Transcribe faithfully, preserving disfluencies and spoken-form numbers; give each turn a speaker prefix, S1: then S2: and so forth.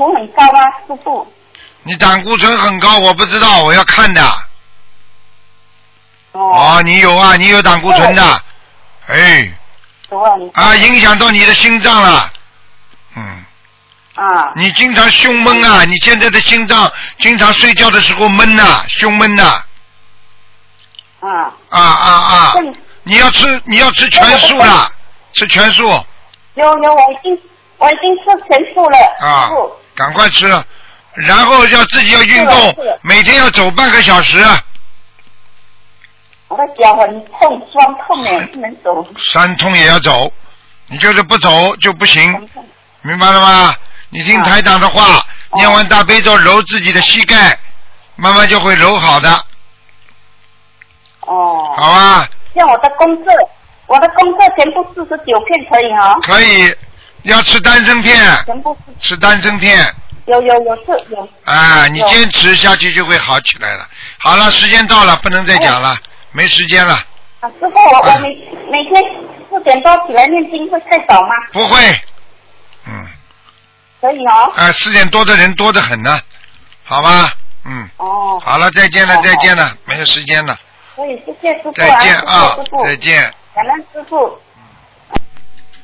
S1: 醇很高吗，师傅？
S2: 你胆固醇很高，我不知道，我要看的。
S1: 哦,
S2: 哦，你有啊，你有胆固醇的，哎，啊，影响到你的心脏了，嗯，
S1: 啊，
S2: 你经常胸闷啊，你现在的心脏经常睡觉的时候闷呐、胸闷呐、
S1: 啊，
S2: 啊啊啊，你要吃你要吃全素了，吃全素。
S1: 有有，我已经我已经吃全素了，
S2: 啊，赶快吃，然后要自己要运动，每天要走半个小时。
S1: 我的脚很痛，酸痛哎，不能走。
S2: 酸痛也要走，你就是不走就不行，明白了吗？你听台长的话，啊、念完大悲咒揉自己的膝盖，慢慢就会揉好的。
S1: 哦。
S2: 好啊。
S1: 像我的功课，我的功课全部四十九片可以哈、哦？
S2: 可以，要吃丹参片。
S1: 全部
S2: 吃丹参片。
S1: 有有有是有。
S2: 啊，你坚持下去就会好起来了。好了，时间到了，不能再讲了。哎，没时间了。
S1: 啊，师傅，我我每每天四点多起来念经会太早吗？
S2: 不会，嗯。
S1: 可以哦。
S2: 啊，四点多的人多得很呢，好吧，嗯。
S1: 哦。
S2: 好了，再见了，再见了，没有时间了。
S1: 可以，谢谢师傅。
S2: 再见啊，
S1: 师傅
S2: 再见。
S1: 感恩师傅。